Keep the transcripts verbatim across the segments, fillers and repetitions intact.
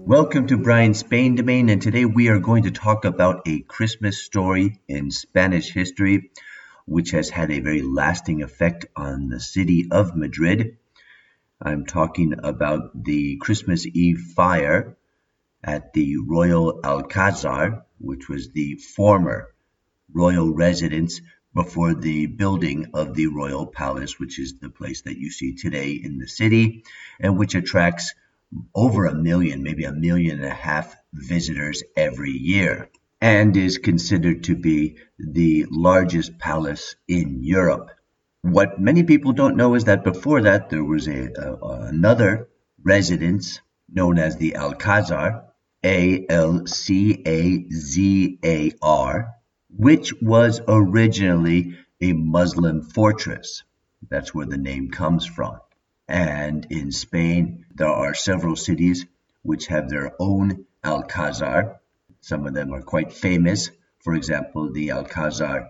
Welcome to Brian's Spain Domain, and today we are going to talk about a Christmas story in Spanish history, which has had a very lasting effect on the city of Madrid. I'm talking about the Christmas Eve fire at the Royal Alcázar, which was the former royal residence before the building of the Royal Palace, which is the place that you see today in the city, and which attracts over a million, maybe a million and a half visitors every year, and is considered to be the largest palace in Europe. What many people don't know is that before that there was a, a another residence known as the Alcázar, A L C A Z A R, which was originally a Muslim fortress. That's where the name comes from. And in Spain, there are several cities which have their own Alcázar. Some of them are quite famous. For example, the Alcázar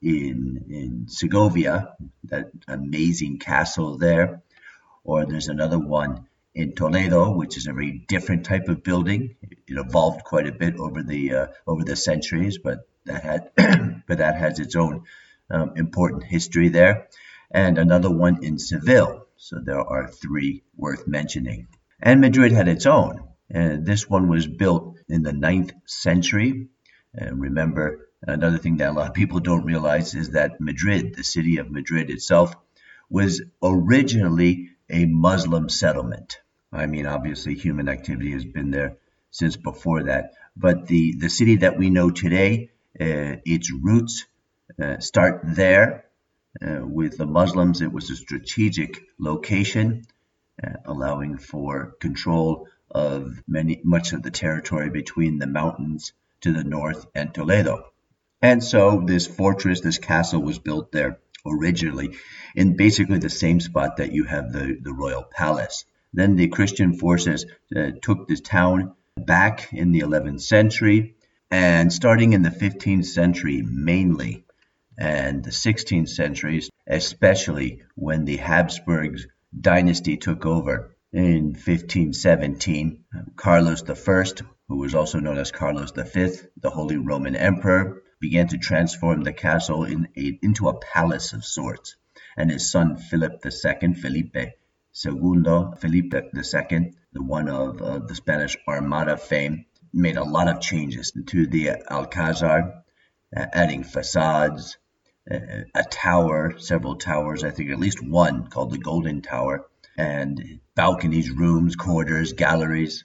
in, in Segovia, that amazing castle there. Or there's another one in Toledo, which is a very different type of building. It evolved quite a bit over the uh, over the centuries, but that had but that has its own um, important history there. And another one in Seville. So there are three worth mentioning. And Madrid had its own. And this one was built in the ninth century. And remember, another thing that a lot of people don't realize is that Madrid, the city of Madrid itself, was originally a Muslim settlement. I mean, obviously, human activity has been there since before that. But the, the city that we know today, uh, its roots uh, start there. Uh, with the Muslims, it was a strategic location, uh, allowing for control of many much of the territory between the mountains to the north and Toledo. And so this fortress, this castle was built there originally in basically the same spot that you have the, the royal palace. Then the Christian forces uh, took this town back in the eleventh century, and starting in the fifteenth century mainly, and the sixteenth centuries, especially when the Habsburg dynasty took over in fifteen seventeen. Carlos the First, who was also known as Carlos the Fifth, the Holy Roman Emperor, began to transform the castle in a, into a palace of sorts. And his son Philip the Second, Felipe Segundo, Felipe the Second, the one of uh, the Spanish Armada fame, made a lot of changes to the Alcázar, uh, adding facades, a tower, several towers, I think at least one called the Golden Tower, and balconies, rooms, corridors, galleries.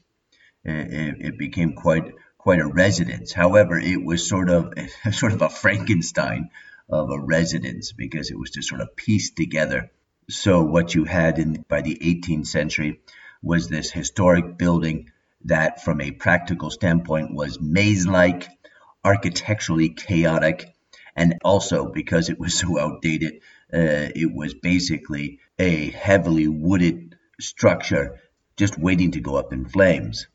It, it became quite quite a residence. However, it was sort of sort of a Frankenstein of a residence because it was just sort of pieced together. So what you had in by the eighteenth century was this historic building that, from a practical standpoint, was maze-like, architecturally chaotic. And also, because it was so outdated, uh, it was basically a heavily wooded structure just waiting to go up in flames.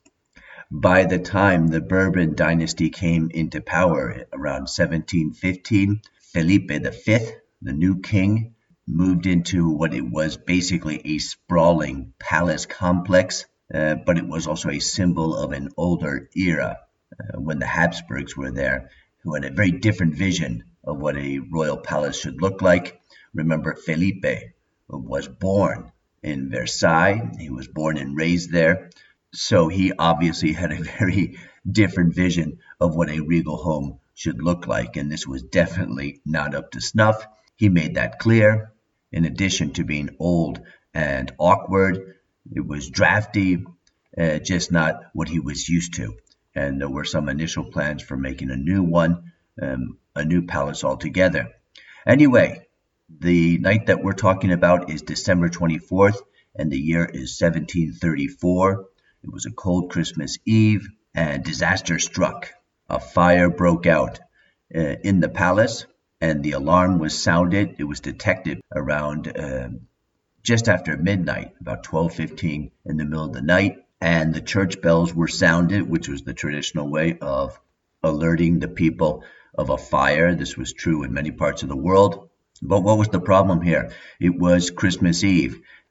By the time the Bourbon dynasty came into power around seventeen fifteen, Felipe the Fifth, the new king, moved into what it was basically a sprawling palace complex, uh, but it was also a symbol of an older era uh, when the Habsburgs were there, who had a very different vision of what a royal palace should look like. Remember, Felipe was born in Versailles. He was born and raised there. So he obviously had a very different vision of what a regal home should look like. And this was definitely not up to snuff. He made that clear. In addition to being old and awkward, it was drafty, uh, just not what he was used to. And there were some initial plans for making a new one, um, a new palace altogether. Anyway, the night that we're talking about is December twenty-fourth, and the year is seventeen thirty-four. It was a cold Christmas Eve, and disaster struck. A fire broke out uh, in the palace, and the alarm was sounded. It was detected around uh, just after midnight, about twelve fifteen in the middle of the night. And the church bells were sounded, which was the traditional way of alerting the people of a fire. This was true in many parts of the world. But what was the problem here? It was Christmas Eve,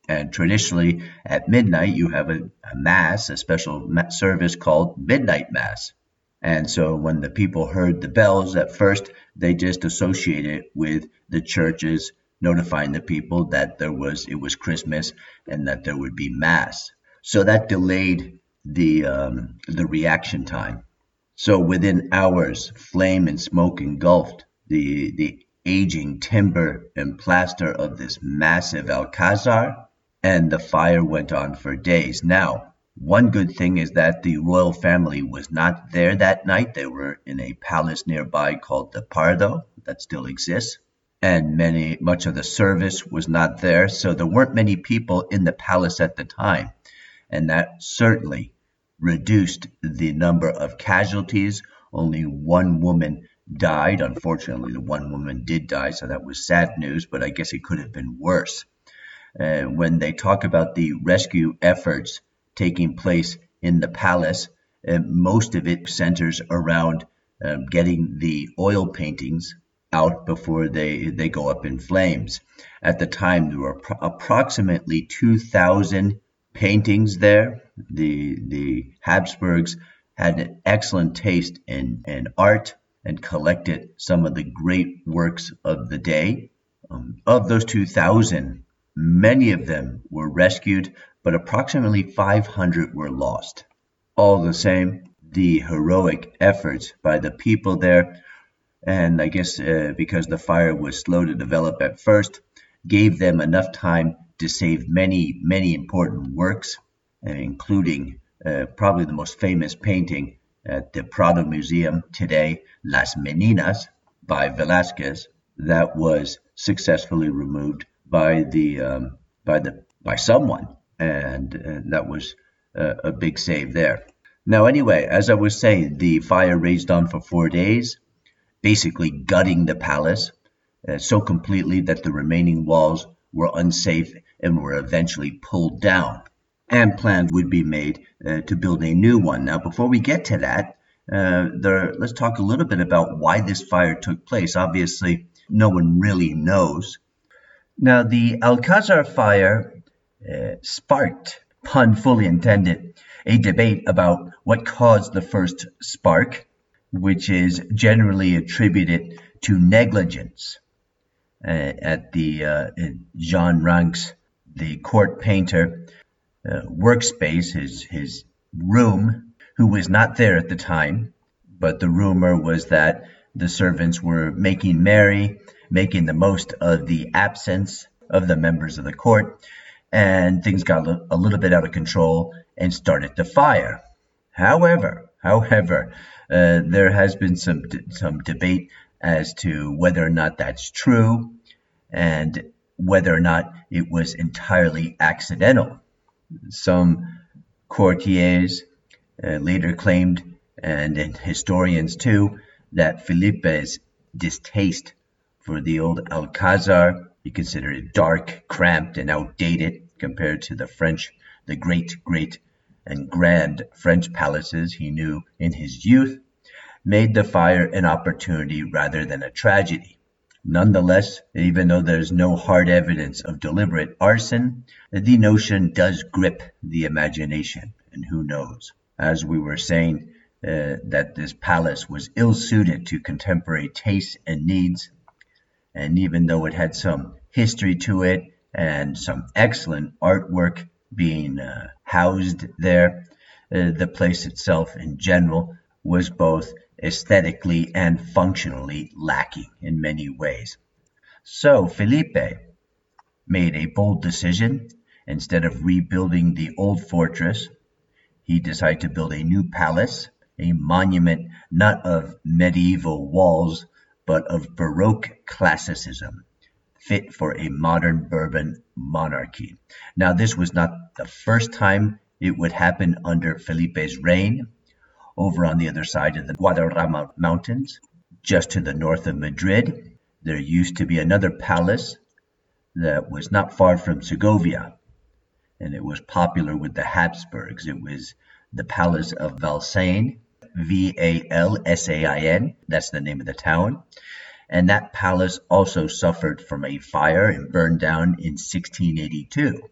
And traditionally, at midnight, you have a, a mass, a special ma- service called Midnight Mass. And so when the people heard the bells at first, they just associated it with the churches notifying the people that there was it was Christmas and that there would be mass. So that delayed the um, the reaction time. So within hours, flame and smoke engulfed the the aging timber and plaster of this massive Alcazar, and the fire went on for days. Now, one good thing is that the royal family was not there that night. They were in a palace nearby called the Pardo that still exists. And many much of the service was not there, so there weren't many people in the palace at the time. And that certainly reduced the number of casualties. Only one woman died. Unfortunately, the one woman did die, so that was sad news, but I guess it could have been worse. Uh, when they talk about the rescue efforts taking place in the palace, uh, most of it centers around um, getting the oil paintings out before they, they go up in flames. At the time, there were pro- approximately two thousand paintings there. The, the Habsburgs had an excellent taste in, in art and collected some of the great works of the day. Um, of those two thousand, many of them were rescued, but approximately five hundred were lost. All the same, the heroic efforts by the people there, and I guess uh, because the fire was slow to develop at first, gave them enough time to save many, many important works, uh, including uh, probably the most famous painting at the Prado Museum today, Las Meninas by Velázquez, that was successfully removed by the um, by the by someone, and uh, that was uh, a big save there. Now, anyway, as I was saying, the fire raged on for four days, basically gutting the palace uh, so completely that the remaining walls were unsafe and were eventually pulled down. And plans would be made uh, to build a new one. Now, before we get to that, uh, there, let's talk a little bit about why this fire took place. Obviously, no one really knows. Now, the Alcazar fire uh, sparked, pun fully intended, a debate about what caused the first spark, which is generally attributed to negligence. Uh, at the uh, Jean Rank's, the court painter, uh, workspace, his, his room, who was not there at the time, but the rumor was that the servants were making merry, making the most of the absence of the members of the court, and things got a little bit out of control and started to fire. However, however, uh, there has been some some debate as to whether or not that's true and whether or not it was entirely accidental. Some courtiers uh, later claimed, and, and historians too, that Felipe's distaste for the old Alcazar, he considered it dark, cramped, and outdated compared to the French, the great, great, and grand French palaces he knew in his youth, made the fire an opportunity rather than a tragedy. Nonetheless, even though there's no hard evidence of deliberate arson, the notion does grip the imagination, and who knows. As we were saying, uh, that this palace was ill-suited to contemporary tastes and needs, and even though it had some history to it and some excellent artwork being uh, housed there, uh, the place itself in general was both aesthetically and functionally lacking in many ways. So Felipe made a bold decision. Instead of rebuilding the old fortress, he decided to build a new palace, a monument not of medieval walls, but of Baroque classicism, fit for a modern Bourbon monarchy. Now, this was not the first time it would happen under Felipe's reign. Over on the other side of the Guadarrama Mountains, just to the north of Madrid, there used to be another palace that was not far from Segovia, and it was popular with the Habsburgs. It was the Palace of Valsain, V A L S A I N, that's the name of the town. And that palace also suffered from a fire and burned down in sixteen eighty-two.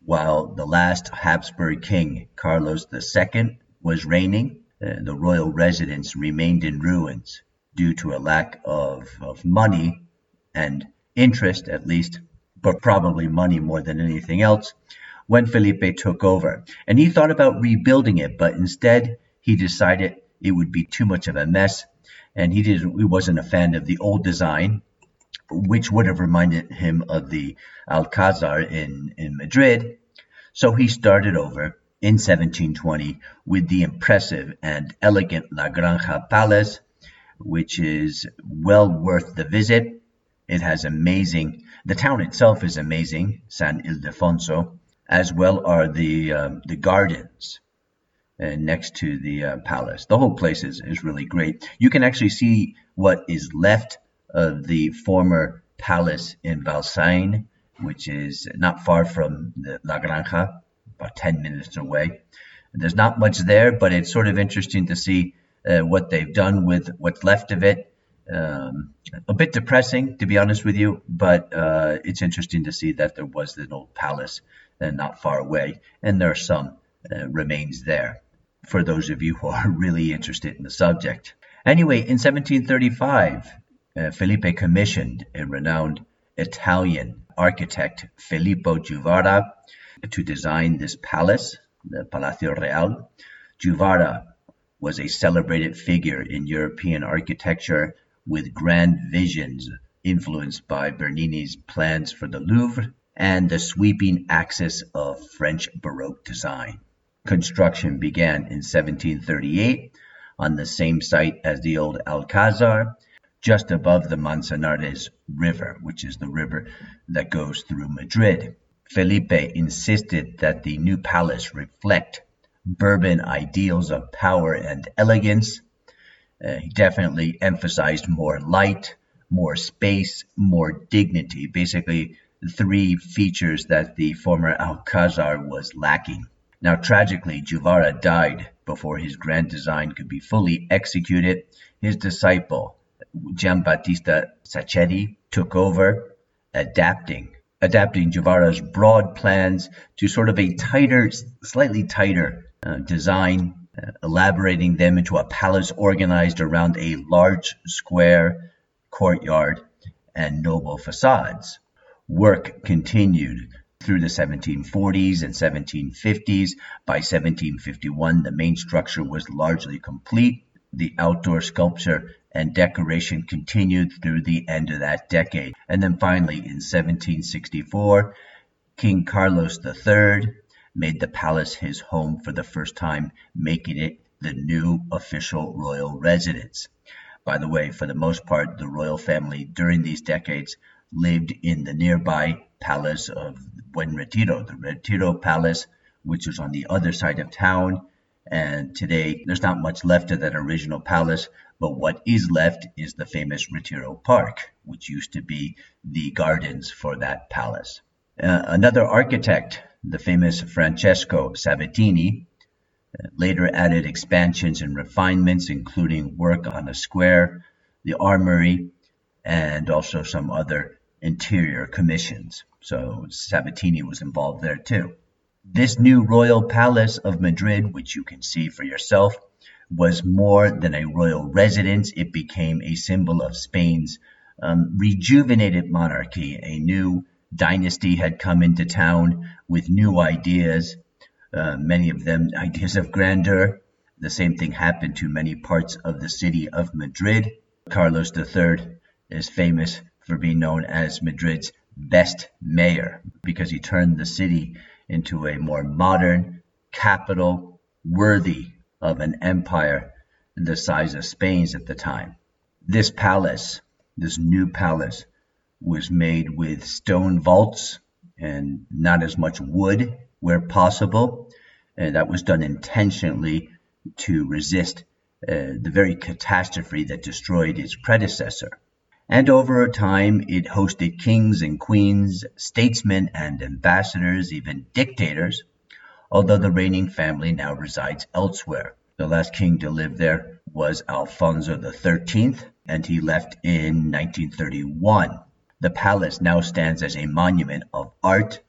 while the last Habsburg king, Carlos the Second, was reigning. Uh, the royal residence remained in ruins due to a lack of, of money and interest, at least, but probably money more than anything else, when Felipe took over. And he thought about rebuilding it, but instead he decided it would be too much of a mess, and he didn't he wasn't a fan of the old design, which would have reminded him of the Alcazar in, in Madrid. So he started over in seventeen twenty with the impressive and elegant La Granja Palace, which is well worth the visit. It has amazing, the town itself is amazing, San Ildefonso, as well are the um, the gardens uh, next to the uh, palace. The whole place is, is really great. You can actually see what is left of the former palace in Valsayn, which is not far from the La Granja, about ten minutes away. There's not much there, but it's sort of interesting to see uh, what they've done with what's left of it. Um, a bit depressing, to be honest with you, but uh, it's interesting to see that there was an old palace uh, not far away, and there are some uh, remains there, for those of you who are really interested in the subject. Anyway, in seventeen thirty-five, uh, Felipe commissioned a renowned Italian architect, Filippo Juvara, to design this palace, the Palacio Real. Juvara was a celebrated figure in European architecture with grand visions influenced by Bernini's plans for the Louvre and the sweeping axis of French Baroque design. Construction began in seventeen thirty-eight on the same site as the old Alcazar, just above the Manzanares River, which is the river that goes through Madrid. Felipe insisted that the new palace reflect Bourbon ideals of power and elegance. Uh, he definitely emphasized more light, more space, more dignity, basically three features that the former Alcazar was lacking. Now, tragically, Juvara died before his grand design could be fully executed. His disciple, Giambattista Sacchetti, took over, adapting adapting Juvara's broad plans to sort of a tighter, slightly tighter uh, design, uh, elaborating them into a palace organized around a large square courtyard and noble facades. Work continued through the seventeen forties and seventeen fifties. By seventeen fifty-one, the main structure was largely complete. The outdoor sculpture and decoration continued through the end of that decade. And then finally, in seventeen sixty-four, King Carlos the Third made the palace his home for the first time, making it the new official royal residence. By the way, for the most part, the royal family during these decades lived in the nearby palace of Buen Retiro, the Retiro Palace, which was on the other side of town. And today, there's not much left of that original palace, but what is left is the famous Retiro Park, which used to be the gardens for that palace. Uh, another architect, the famous Francesco Sabatini, uh, later added expansions and refinements, including work on the square, the armory, and also some other interior commissions. So Sabatini was involved there too. This new royal palace of Madrid, which you can see for yourself, was more than a royal residence. It became a symbol of Spain's um, rejuvenated monarchy. A new dynasty had come into town with new ideas, uh, many of them ideas of grandeur. The same thing happened to many parts of the city of Madrid. Carlos the Third is famous for being known as Madrid's best mayor because he turned the city into a more modern capital worthy of an empire the size of Spain's at the time. This palace, this new palace, was made with stone vaults and not as much wood where possible. And that was done intentionally to resist uh, the very catastrophe that destroyed its predecessor. And over time, it hosted kings and queens, statesmen and ambassadors, even dictators, although the reigning family now resides elsewhere. The last king to live there was Alfonso the Thirteenth, and he left in nineteen thirty-one. The palace now stands as a monument of art,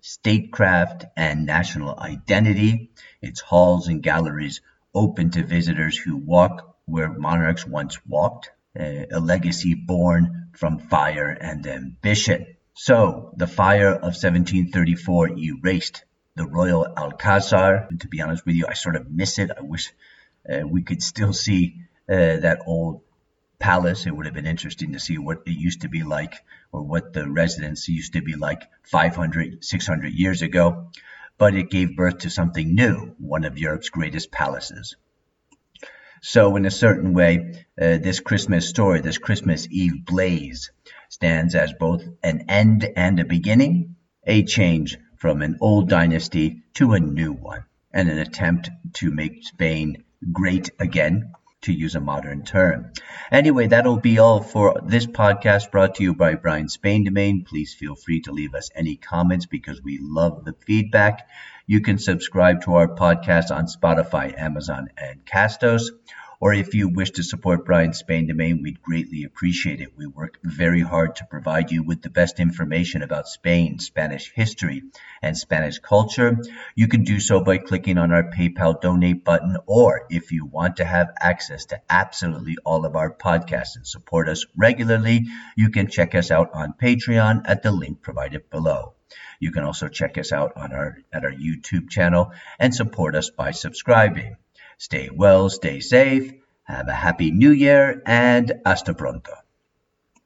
statecraft, and national identity. Its halls and galleries open to visitors who walk where monarchs once walked, a legacy born from fire and ambition. So, the fire of seventeen thirty-four erased the Royal Alcazar. And to be honest with you, I sort of miss it. I wish uh, we could still see uh, that old palace. It would have been interesting to see what it used to be like, or what the residence used to be like five hundred, six hundred years ago. But it gave birth to something new, one of Europe's greatest palaces. So in a certain way, uh, this Christmas story, this Christmas Eve blaze, stands as both an end and a beginning, a change from an old dynasty to a new one, and an attempt to make Spain great again, to use a modern term. Anyway, that'll be all for this podcast, brought to you by Brian Spain Domain. Please feel free to leave us any comments because we love the feedback. You can subscribe to our podcast on Spotify, Amazon, and Castos. Or if you wish to support Brian Spain Domain, we'd greatly appreciate it. We work very hard to provide you with the best information about Spain, Spanish history, and Spanish culture. You can do so by clicking on our PayPal donate button, or if you want to have access to absolutely all of our podcasts and support us regularly, you can check us out on Patreon at the link provided below. You can also check us out on our at our YouTube channel and support us by subscribing. Stay well, stay safe, have a happy new year, and hasta pronto.